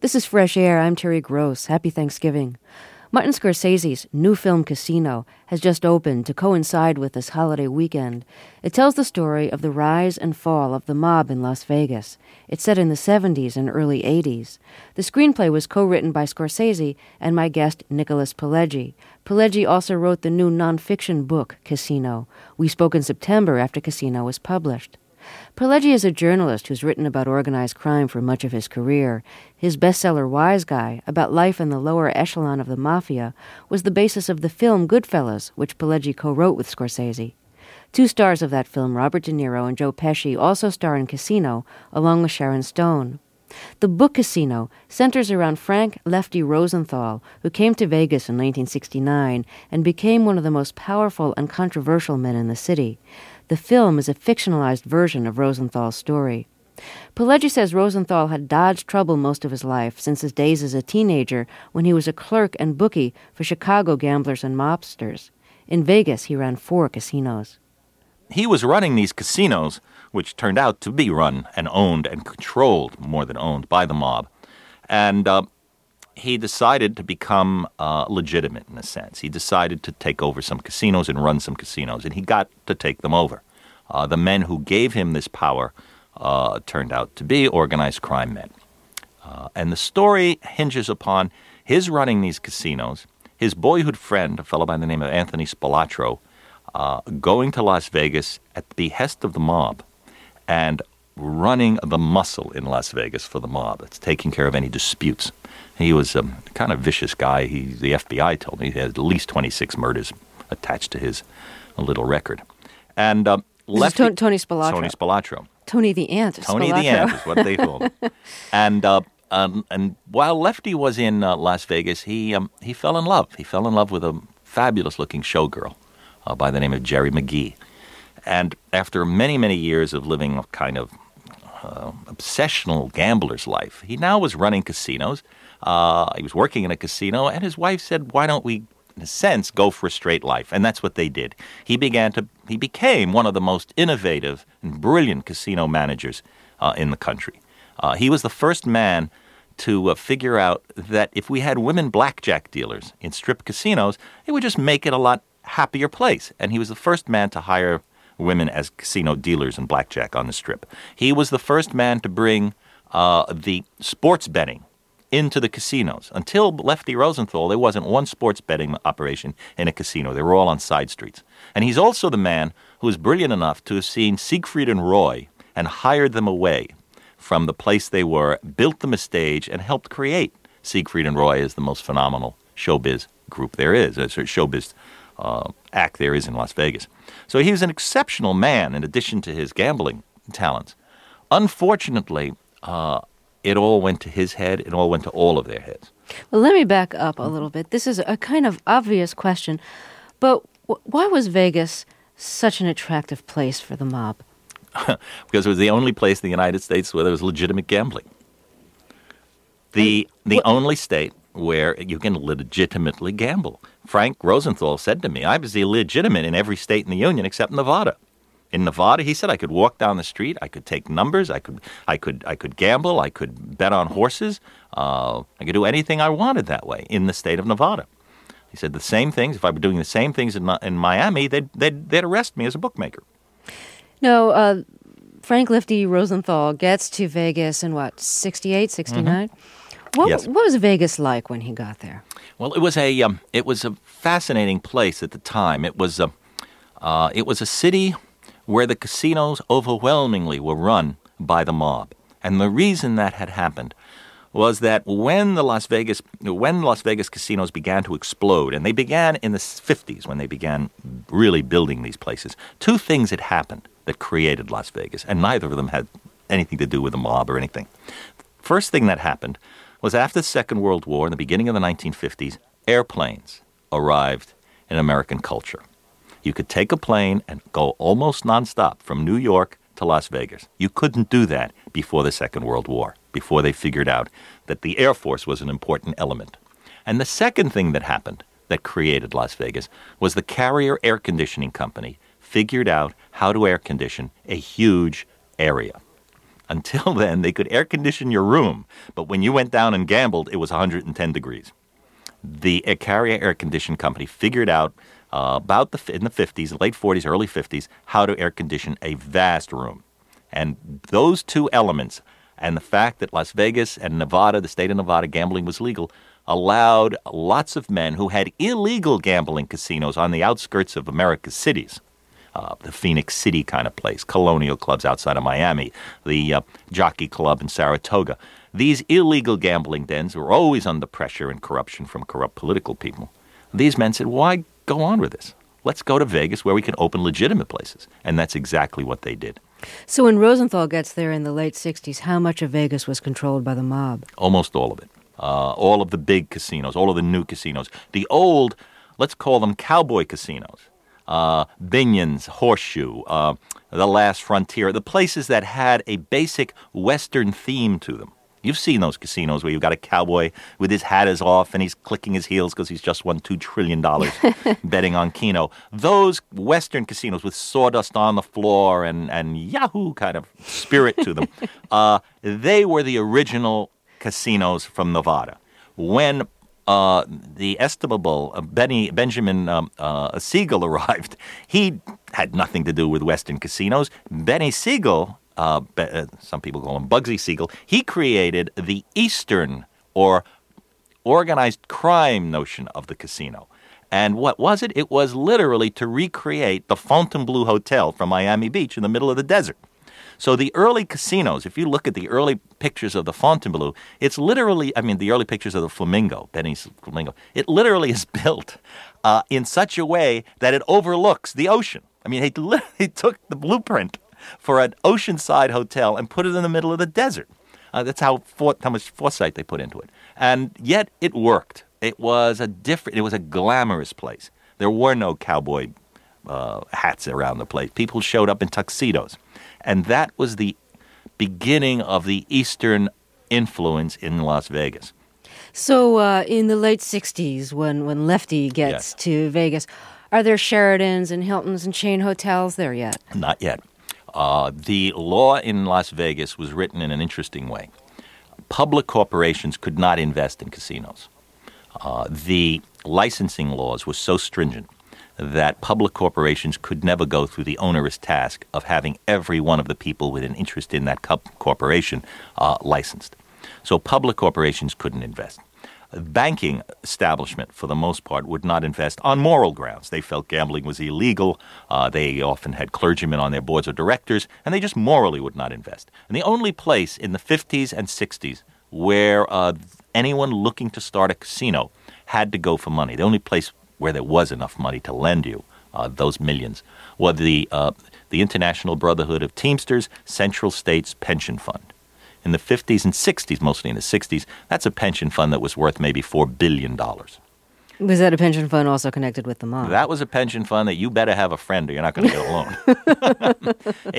This is Fresh Air. I'm Terry Gross. Happy Thanksgiving. Martin Scorsese's new film Casino has just opened to coincide with this holiday weekend. It tells the story of the rise and fall of the mob in Las Vegas. It's set in the 70s and early 80s. The screenplay was co-written by Scorsese and my guest Nicholas Pileggi. Pileggi also wrote the new nonfiction book Casino. We spoke in September after Casino was published. Pileggi is a journalist who's written about organized crime for much of his career. His bestseller Wise Guy, about life in the lower echelon of the mafia, was the basis of the film Goodfellas, which Pileggi co-wrote with Scorsese. Two stars of that film, Robert De Niro and Joe Pesci, also star in Casino, along with Sharon Stone. The book Casino centers around Frank Lefty Rosenthal, who came to Vegas in 1969 and became one of the most powerful and controversial men in the city. The film is a fictionalized version of Rosenthal's story. Pileggi says Rosenthal had dodged trouble most of his life, since his days as a teenager when he was a clerk and bookie for Chicago gamblers and mobsters. In Vegas, he ran 4 casinos. He was running these casinos, which turned out to be run and owned and controlled, more than owned, by the mob. And he decided to become legitimate in a sense. He decided to take over some casinos and run some casinos, and he got to take them over. The men who gave him this power turned out to be organized crime men. And the story hinges upon his running these casinos, his boyhood friend, a fellow by the name of Anthony Spilatro, going to Las Vegas at the behest of the mob and running the muscle in Las Vegas for the mob. It's taking care of any disputes. He was a kind of vicious guy. The FBI told me he had at least 26 murders attached to his little record. And Tony Spilatro. Tony Spilatro. Tony the Ant. Tony the Ant is what they called him. And while Lefty was in Las Vegas, he fell in love. He fell in love with a fabulous-looking showgirl by the name of Jerry McGee. And after many, many years of living a kind of obsessional gambler's life, he now was running casinos. He was working in a casino, and his wife said, why don't we, in a sense, go for a straight life? And that's what they did. He became one of the most innovative and brilliant casino managers in the country. He was the first man to figure out that if we had women blackjack dealers in strip casinos, it would just make it a lot happier place. And he was the first man to hire women as casino dealers and blackjack on the strip. He was the first man to bring the sports betting into the casinos. Until Lefty Rosenthal, there wasn't one sports betting operation in a casino. They were all on side streets. And he's also the man who was brilliant enough to have seen Siegfried and Roy and hired them away from the place they were, built them a stage, and helped create Siegfried and Roy as the most phenomenal showbiz group there is, as a showbiz act there is in Las Vegas. So he was an exceptional man in addition to his gambling talents. Unfortunately, it all went to his head. It all went to all of their heads. Well, let me back up a little bit. This is a kind of obvious question, but why was Vegas such an attractive place for the mob? Because it was the only place in the United States where there was legitimate gambling. The only state where you can legitimately gamble. Frank Rosenthal said to me, I was illegitimate in every state in the Union except Nevada. In Nevada, he said, I could walk down the street, I could take numbers, I could gamble, I could bet on horses, I could do anything I wanted that way in the state of Nevada. He said the same things. If I were doing the same things in Miami, they'd arrest me as a bookmaker. No, Frank Lefty Rosenthal gets to Vegas in, 68, 69? Mm-hmm. What was Vegas like when he got there? Well, it was a fascinating place at the time. It was a city where the casinos overwhelmingly were run by the mob. And the reason that had happened was that when Las Vegas casinos began to explode, and they began in the 50s when they began really building these places, two things had happened that created Las Vegas, and neither of them had anything to do with the mob or anything. First thing that happened was after the Second World War, in the beginning of the 1950s, airplanes arrived in American culture. You could take a plane and go almost nonstop from New York to Las Vegas. You couldn't do that before the Second World War, before they figured out that the Air Force was an important element. And the second thing that happened that created Las Vegas was the Carrier Air Conditioning Company figured out how to air condition a huge area. Until then, they could air condition your room, but when you went down and gambled, it was 110 degrees. The Carrier Air Condition Company figured out in the 50s, late 40s, early 50s, how to air condition a vast room. And those two elements, and the fact that Las Vegas and Nevada, the state of Nevada, gambling was legal, allowed lots of men who had illegal gambling casinos on the outskirts of America's cities. The Phoenix City kind of place, colonial clubs outside of Miami, the Jockey Club in Saratoga. These illegal gambling dens were always under pressure and corruption from corrupt political people. These men said, why go on with this? Let's go to Vegas where we can open legitimate places. And that's exactly what they did. So when Rosenthal gets there in the late 60s, how much of Vegas was controlled by the mob? Almost all of it. All of the big casinos, all of the new casinos. The old, let's call them cowboy casinos. Binion's, Horseshoe, The Last Frontier, the places that had a basic Western theme to them. You've seen those casinos where you've got a cowboy with his hat is off and he's clicking his heels because he's just won $2 trillion betting on Keno. Those Western casinos with sawdust on the floor and Yahoo kind of spirit to them, they were the original casinos from Nevada. When the estimable Benjamin Siegel arrived, he had nothing to do with Western casinos. Benny Siegel, some people call him Bugsy Siegel, he created the Eastern or organized crime notion of the casino. And what was it? It was literally to recreate the Fontainebleau Hotel from Miami Beach in the middle of the desert. So the early casinos, if you look at the early pictures of the Fontainebleau, it's literally, the early pictures of the Flamingo, Benny's Flamingo, it literally is built in such a way that it overlooks the ocean. He took the blueprint for an oceanside hotel and put it in the middle of the desert. That's how much foresight they put into it. And yet it worked. It was a glamorous place. There were no cowboy hats around the place. People showed up in tuxedos. And that was the beginning of the Eastern influence in Las Vegas. So in the late 60s, when Lefty gets to Vegas, are there Sheratons and Hiltons and chain hotels there yet? Not yet. The law in Las Vegas was written in an interesting way. Public corporations could not invest in casinos. The licensing laws were so stringent that public corporations could never go through the onerous task of having every one of the people with an interest in that corporation licensed. So public corporations couldn't invest. The banking establishment, for the most part, would not invest on moral grounds. They felt gambling was illegal. They often had clergymen on their boards of directors, and they just morally would not invest. And the only place in the 50s and 60s where anyone looking to start a casino had to go for money, the only place where there was enough money to lend you those millions, was the International Brotherhood of Teamsters Central States Pension Fund. In the 50s and 60s, mostly in the 60s, that's a pension fund that was worth maybe $4 billion. Was that a pension fund also connected with the mob? That was a pension fund that you better have a friend or you're not going to get a loan.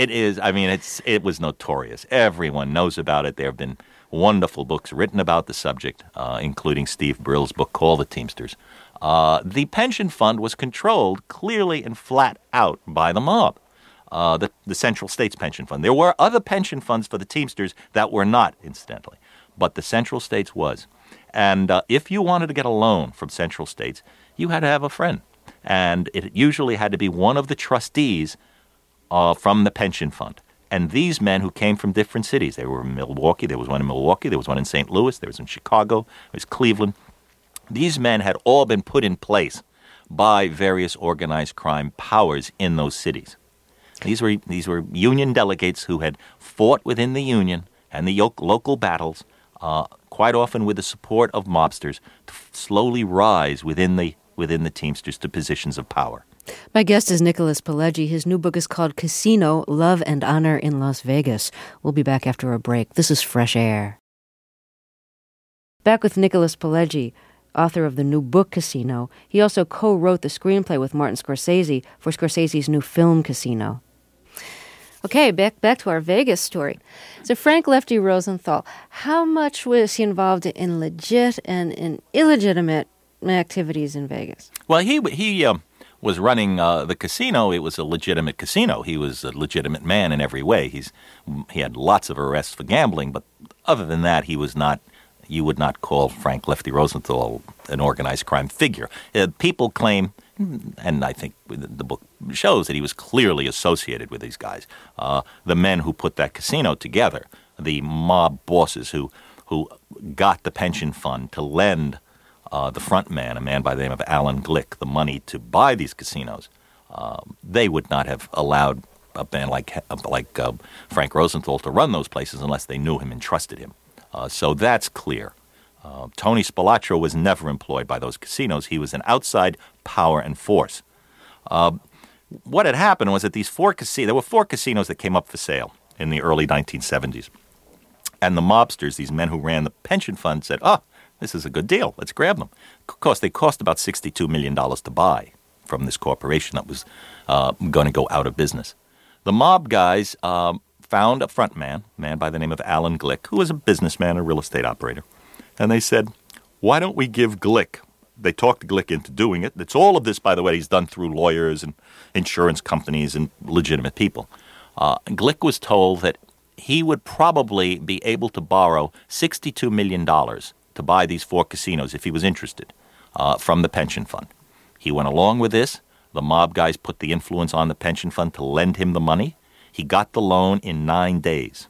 It was notorious. Everyone knows about it. There have been wonderful books written about the subject, including Steve Brill's book called The Teamsters. The pension fund was controlled clearly and flat out by the mob, the Central States Pension Fund. There were other pension funds for the Teamsters that were not, incidentally, but the Central States was. And if you wanted to get a loan from Central States, you had to have a friend. And it usually had to be one of the trustees from the pension fund. And these men who came from different cities, they were in Milwaukee, there was one in Milwaukee, there was one in St. Louis, there was in Chicago, there was Cleveland. These men had all been put in place by various organized crime powers in those cities. These were union delegates who had fought within the union and the local battles, quite often with the support of mobsters, to slowly rise within the Teamsters to positions of power. My guest is Nicholas Pileggi. His new book is called Casino, Love and Honor in Las Vegas. We'll be back after a break. This is Fresh Air. Back with Nicholas Pileggi, author of the new book Casino. He also co-wrote the screenplay with Martin Scorsese for Scorsese's new film Casino. Okay, back to our Vegas story. So Frank Lefty Rosenthal, how much was he involved in legit and in illegitimate activities in Vegas? Well, he was running the casino, it was a legitimate casino. He was a legitimate man in every way. He had lots of arrests for gambling, but other than that, he was not. You would not call Frank Lefty Rosenthal an organized crime figure. People claim, and I think the book shows that he was clearly associated with these guys, the men who put that casino together, the mob bosses who got the pension fund to lend the front man, a man by the name of Alan Glick, the money to buy these casinos. They would not have allowed a man like Frank Rosenthal to run those places unless they knew him and trusted him. So that's clear. Tony Spilotro was never employed by those casinos. He was an outside power and force. What had happened was that there were 4 casinos that came up for sale in the early 1970s. And the mobsters, these men who ran the pension fund, said, this is a good deal. Let's grab them. Of course, they cost about $62 million to buy from this corporation that was going to go out of business. The mob guys found a front man by the name of Alan Glick, who was a businessman, a real estate operator. And they said, why don't we give Glick, they talked Glick into doing it. It's all of this, by the way, he's done through lawyers and insurance companies and legitimate people. Glick was told that he would probably be able to borrow $62 million to buy these 4 casinos if he was interested from the pension fund. He went along with this. The mob guys put the influence on the pension fund to lend him the money. He got the loan in 9 days.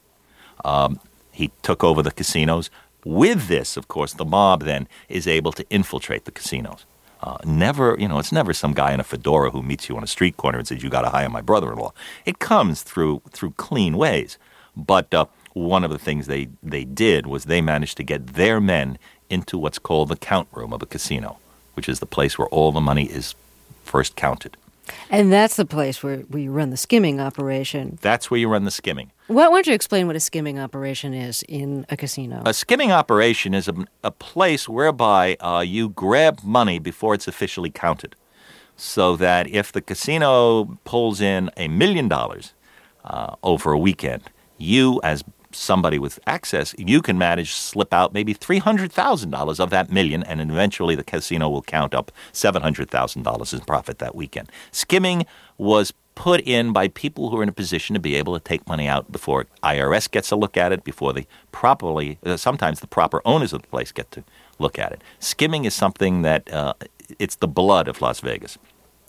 He took over the casinos. With this, of course, the mob then is able to infiltrate the casinos. It's never some guy in a fedora who meets you on a street corner and says, you got to hire my brother-in-law. It comes through clean ways. But one of the things they did was they managed to get their men into what's called the count room of a casino, which is the place where all the money is first counted. And that's the place where you run the skimming operation. That's where you run the skimming. Why don't you explain what a skimming operation is in a casino? A skimming operation is a place whereby you grab money before it's officially counted. So that if the casino pulls in $1 million over a weekend, you as somebody with access, you can manage to slip out maybe $300,000 of that million, and eventually the casino will count up $700,000 in profit that weekend. Skimming was put in by people who are in a position to be able to take money out before IRS gets a look at it, before sometimes the proper owners of the place get to look at it. Skimming is something that it's the blood of Las Vegas.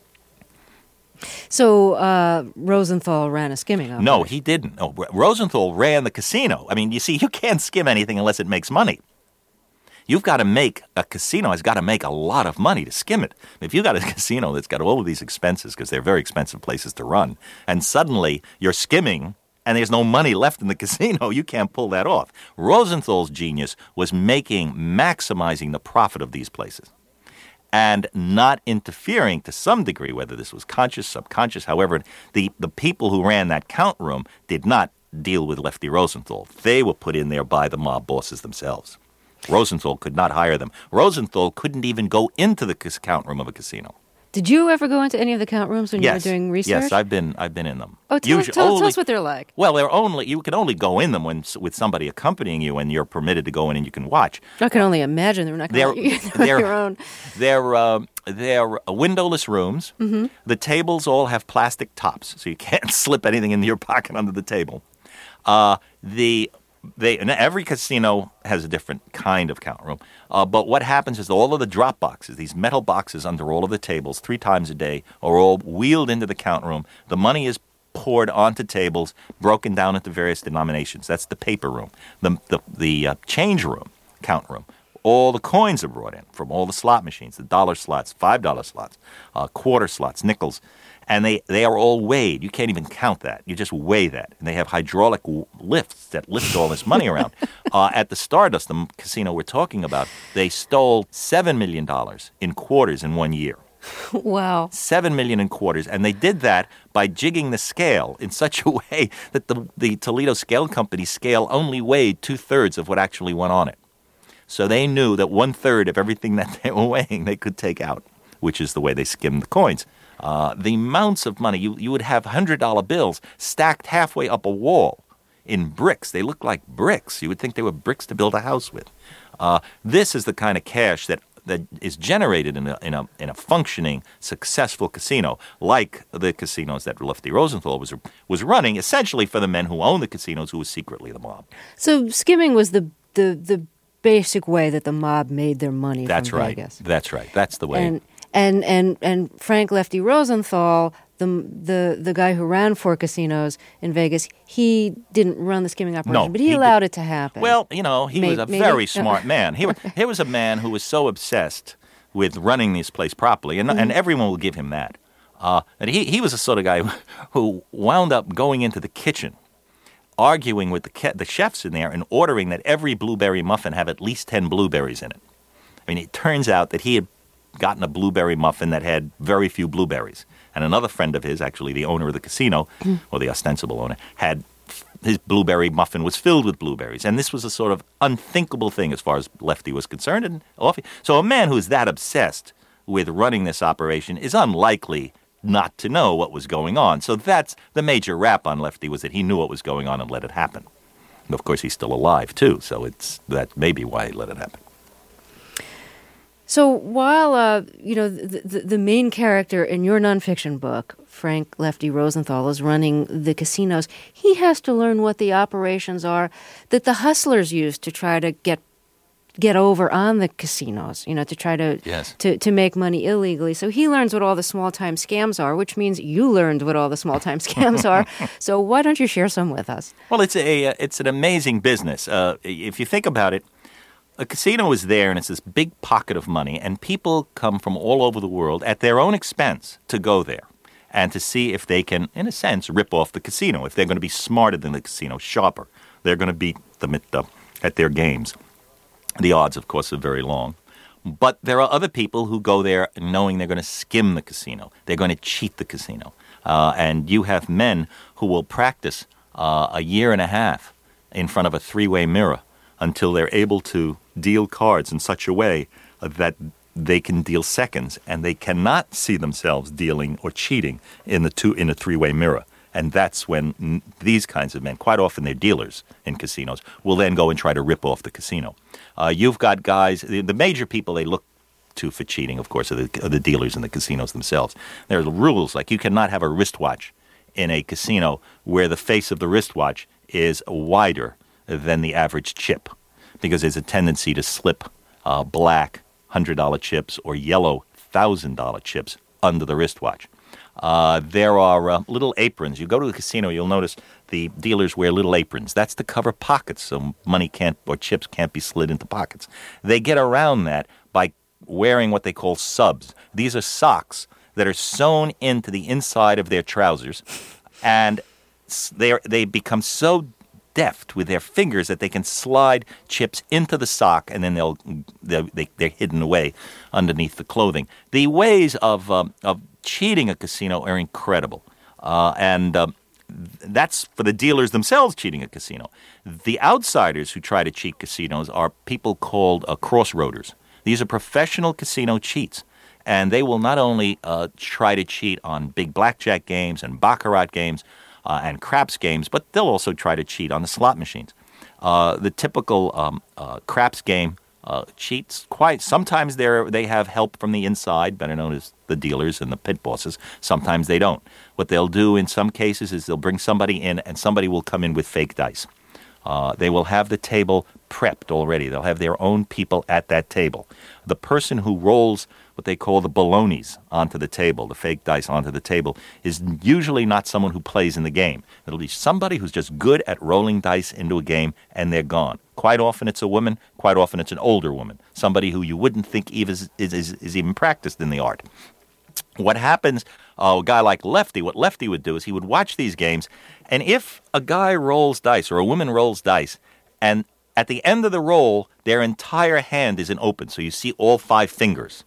So Rosenthal ran a skimming operation? No, he didn't. No, Rosenthal ran the casino. I mean, you see, you can't skim anything unless it makes money. You've got to make a casino has got to make a lot of money to skim it. If you've got a casino that's got all of these expenses, because they're very expensive places to run, and suddenly you're skimming and there's no money left in the casino, you can't pull that off. Rosenthal's genius was maximizing the profit of these places and not interfering to some degree, whether this was conscious, subconscious. However, the people who ran that count room did not deal with Lefty Rosenthal. They were put in there by the mob bosses themselves. Rosenthal could not hire them. Rosenthal couldn't even go into the count room of a casino. Did you ever go into any of the count rooms when you were doing research? Yes, I've been in them. Oh, tell us what they're like. Well, you can only go in them with somebody accompanying you, and you're permitted to go in and you can watch. I can only imagine they're not going to let you on your own. They're windowless rooms. Mm-hmm. The tables all have plastic tops, so you can't slip anything into your pocket under the table. And every casino has a different kind of count room. But what happens is all of the drop boxes, these metal boxes under all of the tables 3 times a day, are all wheeled into the count room. The money is poured onto tables, broken down into various denominations. That's the paper room. The change room, count room, all the coins are brought in from all the slot machines, the dollar slots, $5 slots, quarter slots, nickels. And they are all weighed. You can't even count that. You just weigh that. And they have hydraulic lifts that lift all this money around. At the Stardust, the casino we're talking about, they stole $7 million in quarters in 1 year. Wow. $7 million in quarters. And they did that by jigging the scale in such a way that the Toledo Scale Company scale only weighed 2/3 of what actually went on it. So they knew that 1/3 of everything that they were weighing they could take out, which is the way they skimmed the coins. The amounts of money, you would have $100 bills stacked halfway up a wall in bricks. They look like bricks. You would think they were bricks to build a house with. This is the kind of cash that that is generated in a functioning, successful casino, like the casinos that Lefty Rosenthal was running, essentially for the men who own the casinos, who was secretly the mob. So skimming was the basic way that the mob made their money from Vegas. That's right. That's the way. And Frank Lefty Rosenthal, the guy who ran 4 casinos in Vegas, he didn't run the skimming operation, but he allowed it to happen. Well, he was a very smart man. He was a man who was so obsessed with running this place properly, and everyone will give him that. And he was the sort of guy who wound up going into the kitchen, arguing with the chefs in there and ordering that every blueberry muffin have at least 10 blueberries in it. I mean, it turns out that he had gotten a blueberry muffin that had very few blueberries. And another friend of his, actually the owner of the casino, or the ostensible owner, had his blueberry muffin was filled with blueberries. And this was a sort of unthinkable thing as far as Lefty was concerned. And so a man who's that obsessed with running this operation is unlikely not to know what was going on. So that's the major rap on Lefty, was that he knew what was going on and let it happen. And of course, he's still alive, too, so that may be why he let it happen. So while, the main character in your nonfiction book, Frank Lefty Rosenthal, is running the casinos, he has to learn what the operations are that the hustlers use to try to get over on the casinos, to try to make money illegally. So he learns what all the small-time scams are, which means you learned what all the small-time scams are. So why don't you share some with us? Well, it's an amazing business. If you think about it, a casino is there, and it's this big pocket of money, and people come from all over the world at their own expense to go there and to see if they can, in a sense, rip off the casino. If they're going to be smarter than the casino, sharper, they're going to beat them at their games. The odds, of course, are very long. But there are other people who go there knowing they're going to skim the casino. They're going to cheat the casino. And you have men who will practice a year and a half in front of a 3-way mirror until they're able to deal cards in such a way that they can deal seconds, and they cannot see themselves dealing or cheating in a 3-way mirror. And that's when these kinds of men, quite often they're dealers in casinos, will then go and try to rip off the casino. You've got guys, the major people they look to for cheating, of course, are the dealers in the casinos themselves. There are rules, like you cannot have a wristwatch in a casino where the face of the wristwatch is wider than the average chip, because there's a tendency to slip black $100 chips or yellow $1,000 chips under the wristwatch. There are little aprons. You go to the casino, you'll notice the dealers wear little aprons. That's to cover pockets, so money or chips can't be slid into pockets. They get around that by wearing what they call subs. These are socks that are sewn into the inside of their trousers, and they become so deft with their fingers that they can slide chips into the sock, and then they're hidden away underneath the clothing. The ways of cheating a casino are incredible, and that's for the dealers themselves cheating a casino. The outsiders who try to cheat casinos are people called crossroaders. These are professional casino cheats, and they will not only try to cheat on big blackjack games and baccarat games and craps games, but they'll also try to cheat on the slot machines. The typical craps game cheats sometimes they have help from the inside, better known as the dealers and the pit bosses. Sometimes they don't. What they'll do in some cases is they'll bring somebody in, and somebody will come in with fake dice. They will have the table prepped already. They'll have their own people at that table. The person who rolls what they call the balonies onto the table, the fake dice onto the table, is usually not someone who plays in the game. It'll be somebody who's just good at rolling dice into a game, and they're gone. Quite often it's a woman. Quite often it's an older woman, somebody who you wouldn't think is even practiced in the art. What happens, a guy like Lefty, what Lefty would do is he would watch these games, and if a guy rolls dice or a woman rolls dice, and at the end of the roll, their entire hand isn't open, so you see all 5 fingers,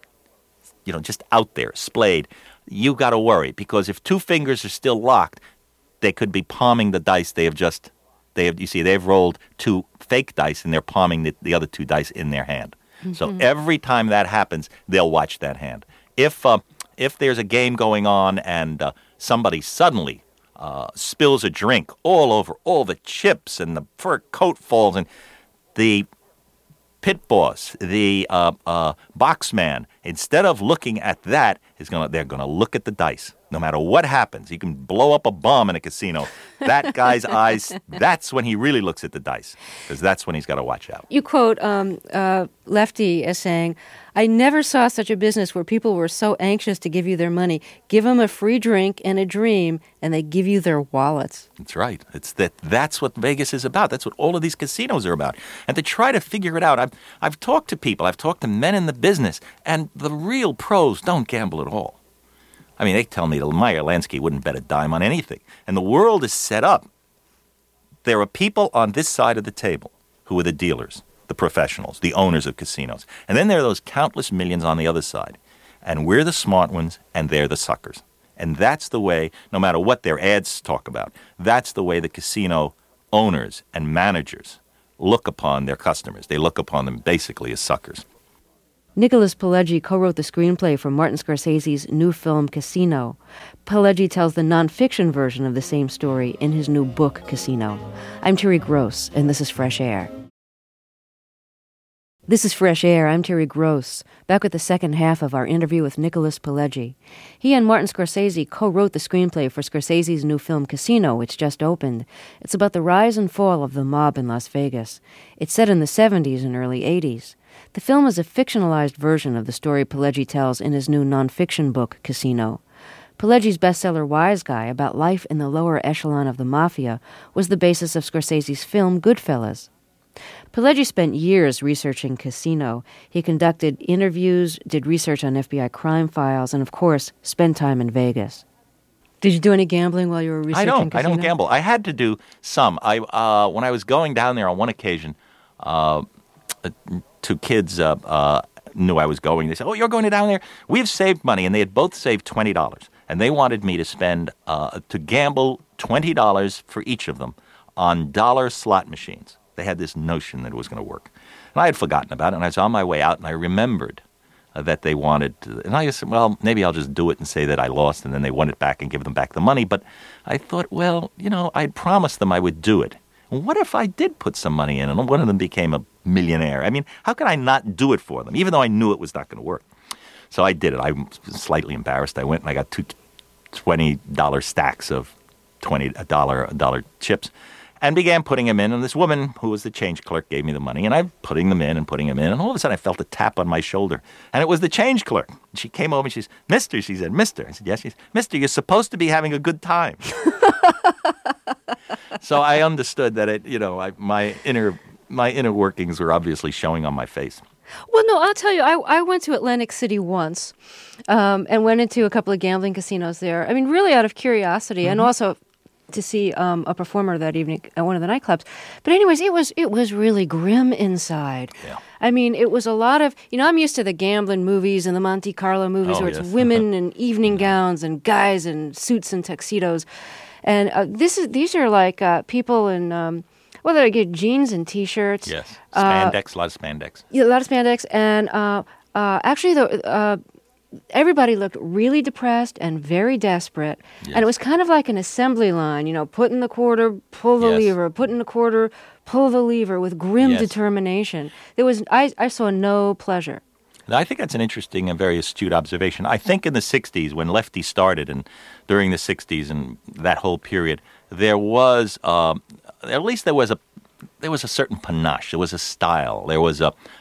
just out there, splayed, you got to worry, because if 2 fingers are still locked, they could be palming the dice they've rolled 2 fake dice, and they're palming the other 2 dice in their hand. Mm-hmm. So every time that happens, they'll watch that hand. If there's a game going on and somebody suddenly spills a drink all over all the chips and the fur coat falls, and the pit boss, the box man, instead of looking at that, they're going to look at the dice. No matter what happens, you can blow up a bomb in a casino. That guy's eyes, that's when he really looks at the dice, because that's when he's got to watch out. You quote Lefty as saying, "I never saw such a business where people were so anxious to give you their money. Give them a free drink and a dream, and they give you their wallets." That's right. That's what Vegas is about. That's what all of these casinos are about. And to try to figure it out, I've talked to people. I've talked to men in the business, and the real pros don't gamble at all. I mean, they tell me that Meyer Lansky wouldn't bet a dime on anything. And the world is set up. There are people on this side of the table who are the dealers, the professionals, the owners of casinos. And then there are those countless millions on the other side. And we're the smart ones, and they're the suckers. And that's the way, no matter what their ads talk about, that's the way the casino owners and managers look upon their customers. They look upon them basically as suckers. Nicholas Pileggi co-wrote the screenplay for Martin Scorsese's new film Casino. Pileggi tells the nonfiction version of the same story in his new book Casino. I'm Terry Gross, and this is Fresh Air. This is Fresh Air. I'm Terry Gross, back with the second half of our interview with Nicholas Pileggi. He and Martin Scorsese co-wrote the screenplay for Scorsese's new film Casino, which just opened. It's about the rise and fall of the mob in Las Vegas. It's set in the 70s and early 80s. The film is a fictionalized version of the story Pileggi tells in his new nonfiction book, Casino. Pileggi's bestseller Wise Guy, about life in the lower echelon of the mafia, was the basis of Scorsese's film Goodfellas. Pileggi spent years researching Casino. He conducted interviews, did research on FBI crime files, and, of course, spent time in Vegas. Did you do any gambling while you were researching Casino? I don't gamble. I had to do some. When I was going down there on one occasion, two kids knew I was going. They said, "Oh, you're going down there? We've saved money." And they had both saved $20. And they wanted me to spend, to gamble $20 for each of them on dollar slot machines. They had this notion that it was going to work. And I had forgotten about it, and I was on my way out, and I remembered that they wanted to, and I said, well, maybe I'll just do it and say that I lost, and then they want it back and give them back the money. But I thought, well, I'd promised them I would do it. What if I did put some money in and one of them became a millionaire? I mean, how could I not do it for them, even though I knew it was not going to work? So I did it. I was slightly embarrassed. I went and I got two $20 stacks of $20 chips and began putting them in. And this woman, who was the change clerk, gave me the money. And I'm putting them in. And all of a sudden I felt a tap on my shoulder. And it was the change clerk. And she came over and she said, "Mister," she said, "Mister." I said, "Yes." She said, "Mister, you're supposed to be having a good time." So I understood that my inner workings were obviously showing on my face. Well, no, I'll tell you, I went to Atlantic City once and went into a couple of gambling casinos there. I mean, really out of curiosity and also to see a performer that evening at one of the nightclubs. But anyways, it was really grim inside. Yeah. I mean, it was a lot of, I'm used to the gambling movies and the Monte Carlo movies where it's women in evening gowns and guys in suits and tuxedos. And these are like people in... they get jeans and T-shirts. Yes, spandex, a lot of spandex. Yeah, a lot of spandex. And actually, everybody looked really depressed and very desperate. Yes. And it was kind of like an assembly line, put in the quarter, pull the lever, put in the quarter, pull the lever with grim determination. I saw no pleasure. I think that's an interesting and very astute observation. I think in the 60s, when Lefty started, and during the 60s and that whole period, there was... at least there was a certain panache. There was a style. There was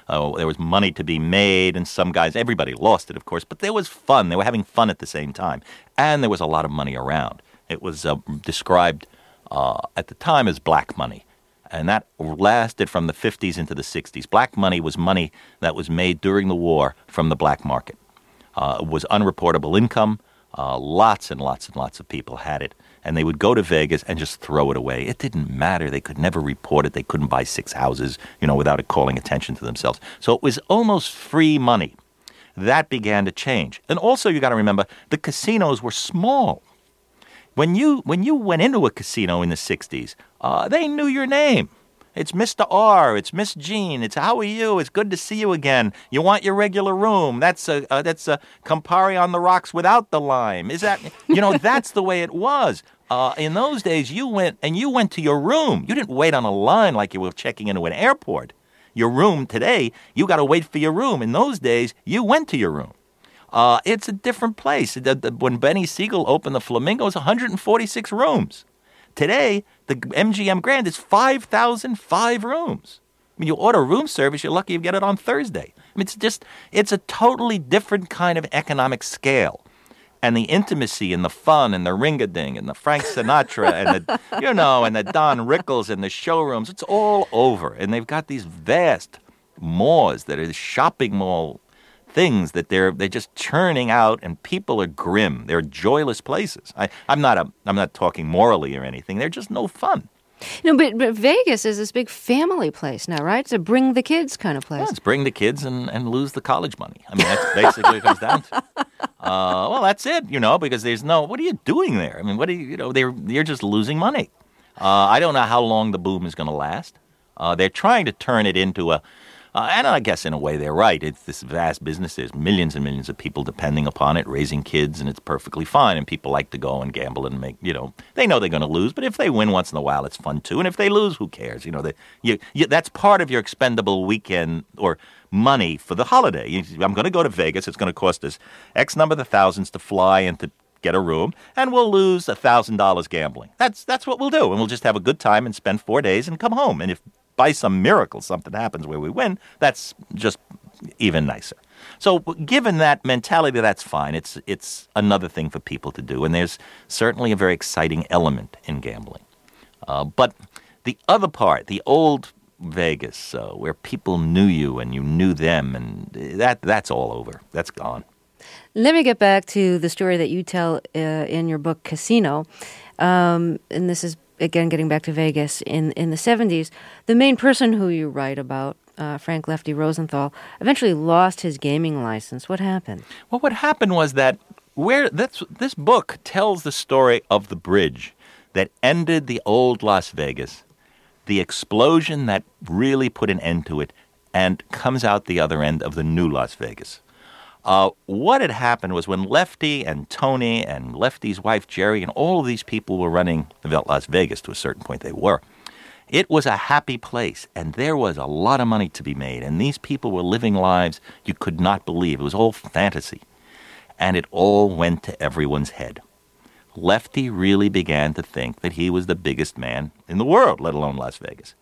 money to be made, and some guys, everybody lost it, of course, but there was fun. They were having fun at the same time, and there was a lot of money around. It was described at the time as black money, and that lasted from the 50s into the 60s. Black money was money that was made during the war from the black market. It was unreportable income. Lots and lots and lots of people had it. And they would go to Vegas and just throw it away. It didn't matter. They could never report it. They couldn't buy 6 houses, without it calling attention to themselves. So it was almost free money. That began to change. And also, you got to remember, the casinos were small. When you went into a casino in the 60s, they knew your name. It's Mr. R. It's Miss Jean. It's how are you? It's good to see you again. You want your regular room? That's a Campari on the rocks without the lime. Is that that's the way it was. In those days, you went to your room. You didn't wait on a line like you were checking into an airport. your room today, you got to wait for your room. In those days, you went to your room. It's a different place. When Benny Siegel opened the Flamingo, it was 146 rooms. Today, the MGM Grand is 5,005 rooms. I mean, you order room service, you're lucky you get it on Thursday. I mean, it's a totally different kind of economic scale. And the intimacy and the fun and the ring-a-ding and the Frank Sinatra and the Don Rickles and the showrooms, it's all over. And they've got these vast malls that are shopping mall things that they're just churning out, and people are grim. They're joyless places. I'm not talking morally or anything. They're just no fun. No, but Vegas is this big family place now, right? It's a bring the kids kind of place. Yeah, it's bring the kids and lose the college money. I mean, that's basically what it comes down to. Well, that's it, because there's what are you doing there? I mean, you're just losing money. I don't know how long the boom is going to last. They're trying to turn it into and I guess in a way they're right. It's this vast business. There's millions and millions of people depending upon it, raising kids, and it's perfectly fine. And people like to go and gamble and make, they know they're going to lose. But if they win once in a while, it's fun too. And if they lose, who cares? That's part of your expendable weekend or money for the holiday. I'm going to go to Vegas. It's going to cost us X number of thousands to fly and to get a room, and we'll lose $1,000 gambling. That's what we'll do. And we'll just have a good time and spend 4 days and come home. And if by some miracle something happens where we win, that's just even nicer. So given that mentality, that's fine. It's another thing for people to do, and there's certainly a very exciting element in gambling. But the other part, the old Vegas, where people knew you and you knew them, and that's all over. That's gone. Let me get back to the story that you tell in your book, Casino. And this is, again, getting back to Vegas in the 70s. The main person who you write about, Frank Lefty Rosenthal, eventually lost his gaming license. What happened? Well, what happened was that this book tells the story of the bridge that ended the old Las Vegas, the explosion that really put an end to it, and comes out the other end of the new Las Vegas. What had happened was when Lefty and Tony and Lefty's wife Jerry and all of these people were running Las Vegas, to a certain point they were, it was a happy place, and there was a lot of money to be made, and these people were living lives you could not believe. It was all fantasy, and it all went to everyone's head. Lefty really began to think that he was the biggest man in the world, let alone Las Vegas.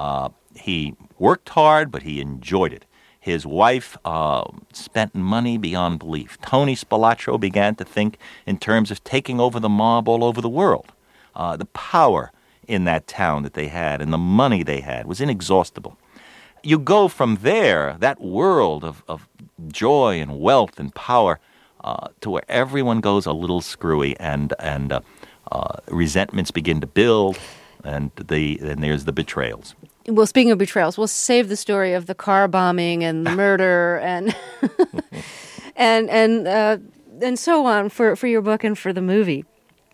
He worked hard, but he enjoyed it. His wife spent money beyond belief. Tony Spilotro began to think in terms of taking over the mob all over the world. The power in that town that they had and the money they had was inexhaustible. You go from there, that world of joy and wealth and power, to where everyone goes a little screwy and resentments begin to build, and there's the betrayals. Well, speaking of betrayals, we'll save the story of the car bombing and the murder and and so on for your book and for the movie.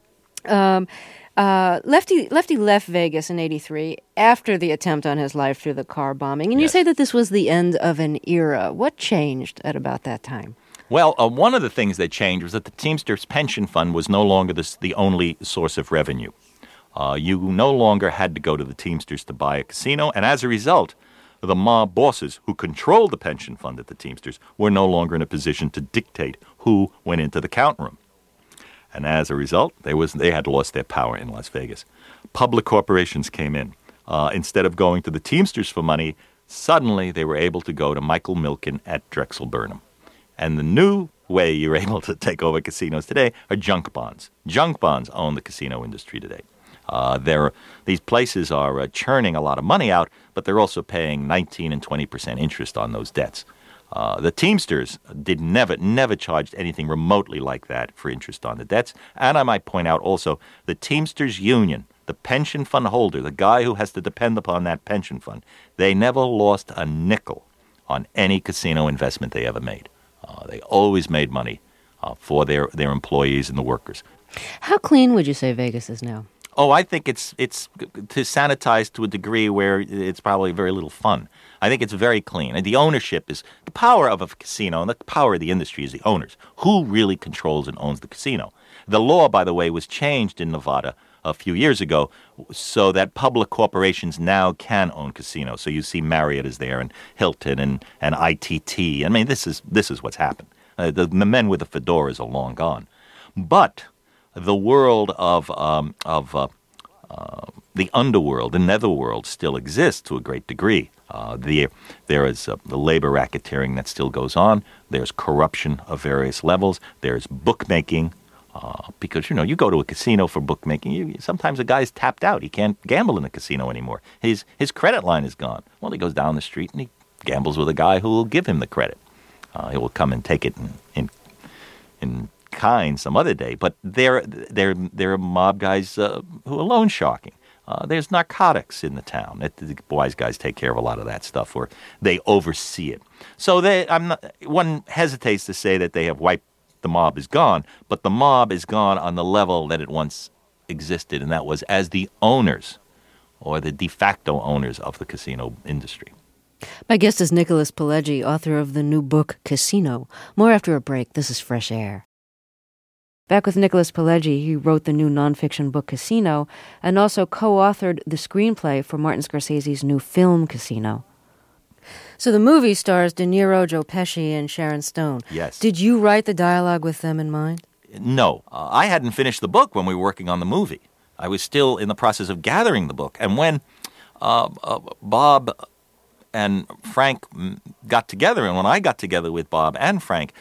Lefty left Vegas in '83 after the attempt on his life through the car bombing, and you say that this was the end of an era. What changed at about that time? Well, one of the things that changed was that the Teamsters pension fund was no longer the only source of revenue. You no longer had to go to the Teamsters to buy a casino, and as a result, the mob bosses who controlled the pension fund at the Teamsters were no longer in a position to dictate who went into the count room. And as a result, they had lost their power in Las Vegas. Public corporations came in. Instead of going to the Teamsters for money, suddenly they were able to go to Michael Milken at Drexel Burnham. And the new way you're able to take over casinos today are junk bonds. Junk bonds own the casino industry today. These places are churning a lot of money out, but they're also paying 19 and 20% interest on those debts. The Teamsters never charged anything remotely like that for interest on the debts. And I might point out also the Teamsters Union, the pension fund holder, the guy who has to depend upon that pension fund, they never lost a nickel on any casino investment they ever made. They always made money for their employees and the workers. How clean would you say Vegas is now? Oh, I think it's to sanitize to a degree where it's probably very little fun. I think it's very clean. And the ownership is the power of a casino, and the power of the industry is the owners. Who really controls and owns the casino? The law, by the way, was changed in Nevada a few years ago, so that public corporations now can own casinos. So you see Marriott is there, and Hilton, and ITT. I mean, this is what's happened. The men with the fedoras are long gone, but the world of the underworld, the netherworld, still exists to a great degree. There is the labor racketeering that still goes on. There's corruption of various levels. There's bookmaking. Because, you go to a casino for bookmaking, sometimes a guy's tapped out. He can't gamble in the casino anymore. His credit line is gone. Well, he goes down the street and he gambles with a guy who will give him the credit. He will come and take it in kind some other day. But there are mob guys who are loan sharking. There's narcotics in the town. The wise guys take care of a lot of that stuff, or they oversee it. So one hesitates to say that they have wiped the mob is gone, but the mob is gone on the level that it once existed, and that was as the owners or the de facto owners of the casino industry. My guest is Nicholas Pileggi, author of the new book Casino. More after a break. This is Fresh Air. Back with Nicholas Pileggi. He wrote the new nonfiction book Casino and also co-authored the screenplay for Martin Scorsese's new film Casino. So the movie stars De Niro, Joe Pesci, and Sharon Stone. Yes. Did you write the dialogue with them in mind? No. I hadn't finished the book when we were working on the movie. I was still in the process of gathering the book. And when Bob and Frank got together, and when I got together with Bob and Frank,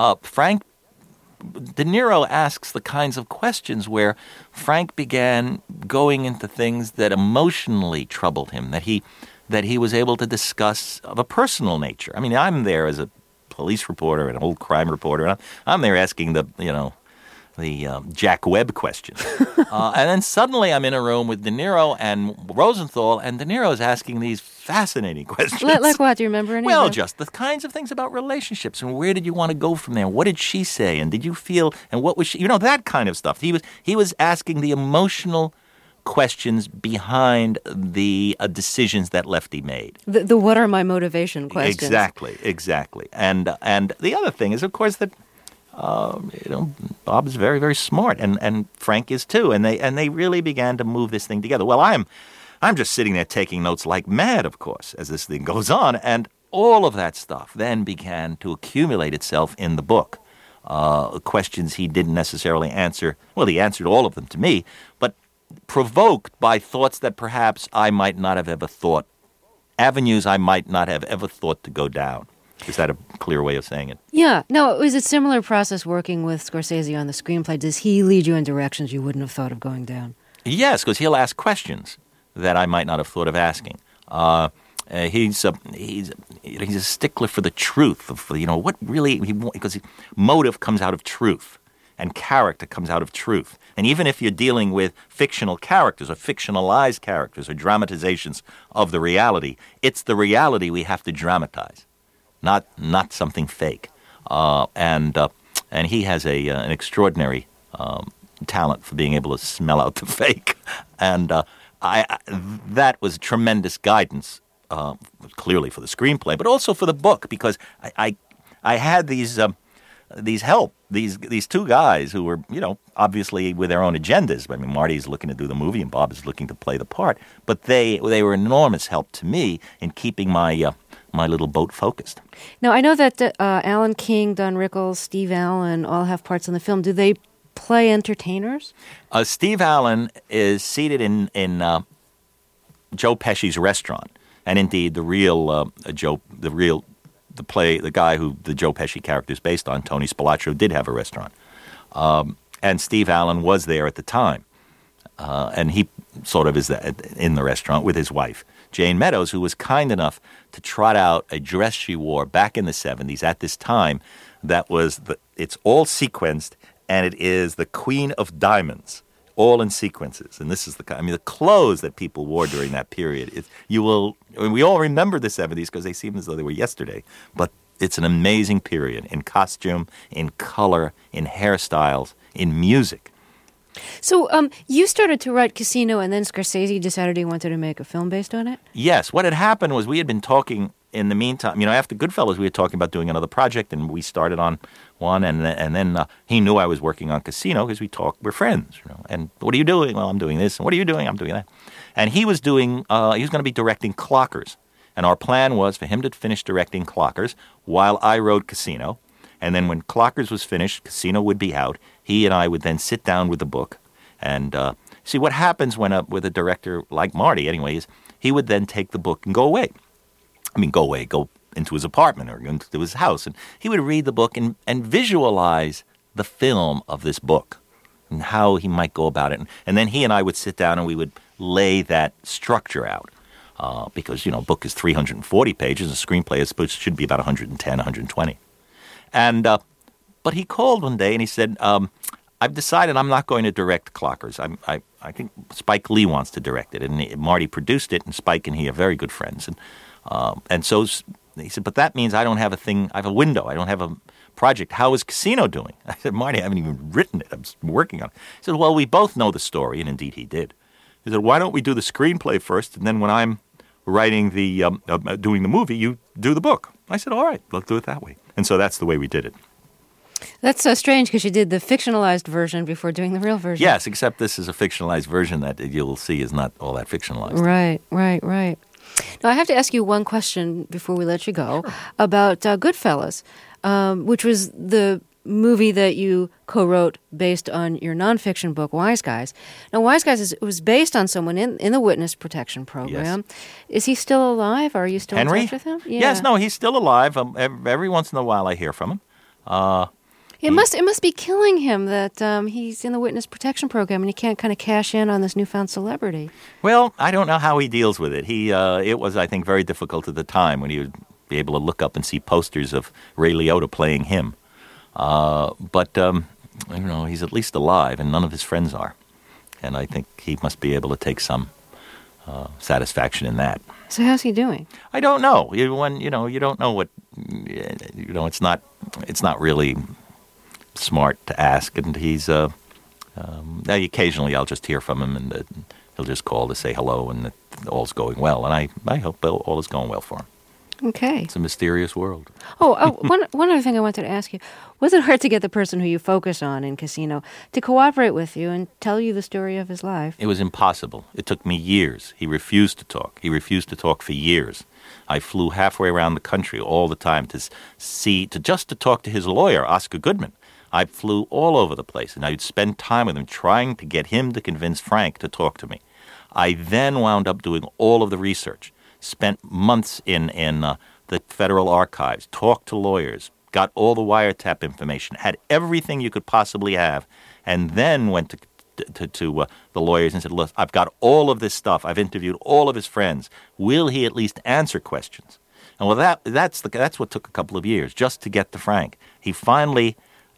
De Niro asks the kinds of questions where Frank began going into things that emotionally troubled him, that he was able to discuss of a personal nature. I mean, I'm there as a police reporter and an old crime reporter, and I'm there asking the Jack Webb questions. And then suddenly I'm in a room with De Niro and Rosenthal, and De Niro is asking these fascinating questions. Like what? Do you remember any of Well, them? just the kinds of things about relationships, and where did you want to go from there? What did she say, and did you feel, and what was she, that kind of stuff. He was asking the emotional questions behind the decisions that Lefty made. The what are my motivation questions. Exactly. And the other thing is, of course, that Bob is very, very smart, and Frank is too, and they really began to move this thing together. Well, I'm just sitting there taking notes like mad, of course, as this thing goes on, and all of that stuff then began to accumulate itself in the book. Questions he didn't necessarily answer. Well, he answered all of them to me, but provoked by thoughts that perhaps I might not have ever thought, avenues I might not have ever thought to go down. Is that a clear way of saying it? Yeah. No, it was a similar process working with Scorsese on the screenplay. Does he lead you in directions you wouldn't have thought of going down? Yes, because he'll ask questions that I might not have thought of asking. He's a stickler for the truth of what really because motive comes out of truth and character comes out of truth. And even if you're dealing with fictional characters or fictionalized characters or dramatizations of the reality, it's the reality we have to dramatize, not something fake. And he has an extraordinary talent for being able to smell out the fake. And that was tremendous guidance, clearly for the screenplay, but also for the book, because I had these two guys who were, obviously with their own agendas. I mean, Marty's looking to do the movie and Bob is looking to play the part, but they were an enormous help to me in keeping my little boat focused. Now, I know that Alan King, Don Rickles, Steve Allen all have parts in the film. Do they play entertainers? Steve Allen is seated in Joe Pesci's restaurant, and indeed the guy who the Joe Pesci character is based on, Tony Spilotro, did have a restaurant, and Steve Allen was there at the time, and he sort of is in the restaurant with his wife, Jane Meadows, who was kind enough to trot out a dress she wore back in the 70s at this time that was it's all sequenced, and it is the Queen of Diamonds, all in sequences. And this is the clothes that people wore during that period. We all remember the 70s because they seem as though they were yesterday, but it's an amazing period in costume, in color, in hairstyles, in music. So you started to write Casino, and then Scorsese decided he wanted to make a film based on it? Yes. What had happened was we had been talking in the meantime, after Goodfellas, we were talking about doing another project, and we started on one, and then he knew I was working on Casino because we're friends. And what are you doing? Well, I'm doing this. And what are you doing? I'm doing that. And he was going to be directing Clockers. And our plan was for him to finish directing Clockers while I wrote Casino. And then when Clockers was finished, Casino would be out. He and I would then sit down with the book. And see, what happens with a director like Marty, anyway, is he would then take the book and go away. Go into his apartment or into his house. And he would read the book and visualize the film of this book and how he might go about it. And then he and I would sit down and we would lay that structure out. Because, a book is 340 pages, a screenplay should be about 110, 120. And but he called one day and he said, I've decided I'm not going to direct Clockers. I think Spike Lee wants to direct it. And Marty produced it, and Spike and he are very good friends. And so he said, but that means I don't have a thing. I have a window. I don't have a project. How is Casino doing? I said, Marty, I haven't even written it. I'm working on it. He said, well, we both know the story, and indeed he did. He said, why don't we do the screenplay first, and then when I'm writing doing the movie, you do the book. I said, all right, let's do it that way. And so that's the way we did it. That's so strange because you did the fictionalized version before doing the real version. Yes, except this is a fictionalized version that you'll see is not all that fictionalized. Right. Now, I have to ask you one question before we let you go about Goodfellas, which was the movie that you co-wrote based on your nonfiction book, Wise Guys. Now, Wise Guys was based on someone in the Witness Protection Program. Yes. Is he still alive? Are you still Henry? in touch with him? Yeah. Yes, no, he's still alive. Every once in a while I hear from him. It must be killing him that he's in the Witness Protection Program and he can't kind of cash in on this newfound celebrity. Well, I don't know how he deals with it. It was, I think, very difficult at the time when he would be able to look up and see posters of Ray Liotta playing him. But he's at least alive, and none of his friends are. And I think he must be able to take some satisfaction in that. So how's he doing? I don't know. You don't know what. It's not really smart to ask. And he's occasionally I'll just hear from him, and he'll just call to say hello, and that all's going well. And I hope all is going well for him. Okay. It's a mysterious world. One other thing I wanted to ask you. Was it hard to get the person who you focus on in Casino to cooperate with you and tell you the story of his life? It was impossible. It took me years. He refused to talk. He refused to talk for years. I flew halfway around the country all the time to talk to his lawyer, Oscar Goodman. I flew all over the place, and I'd spend time with him trying to get him to convince Frank to talk to me. I then wound up doing all of the research. Spent months in the federal archives, talked to lawyers, got all the wiretap information, had everything you could possibly have, and then went to the lawyers and said, look, I've got all of this stuff. I've interviewed all of his friends. Will he at least answer questions? And well, that's what took a couple of years, just to get to Frank. He finally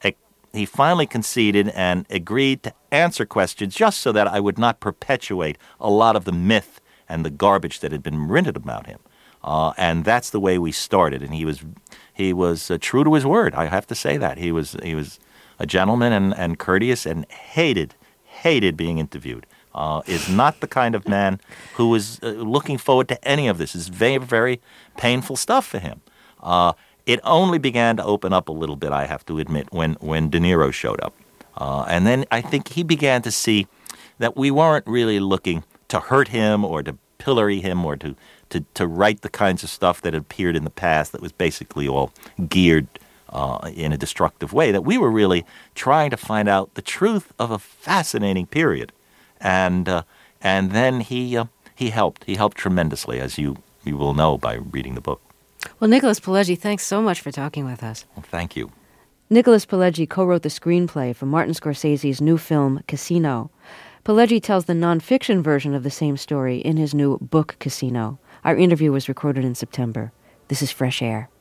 conceded and agreed to answer questions just so that I would not perpetuate a lot of the myth and the garbage that had been written about him. And that's the way we started. And he was true to his word. I have to say that. He was a gentleman and courteous and hated being interviewed. Is not the kind of man who was looking forward to any of this. It's very, very painful stuff for him. It only began to open up a little bit, I have to admit, when De Niro showed up. And then I think he began to see that we weren't really looking to hurt him or to pillory him or to write the kinds of stuff that had appeared in the past that was basically all geared in a destructive way, that we were really trying to find out the truth of a fascinating period. And then he helped. He helped tremendously, as you will know by reading the book. Well, Nicholas Pileggi, thanks so much for talking with us. Well, thank you. Nicholas Pileggi co-wrote the screenplay for Martin Scorsese's new film, Casino. Pileggi tells the nonfiction version of the same story in his new book, Casino. Our interview was recorded in September. This is Fresh Air.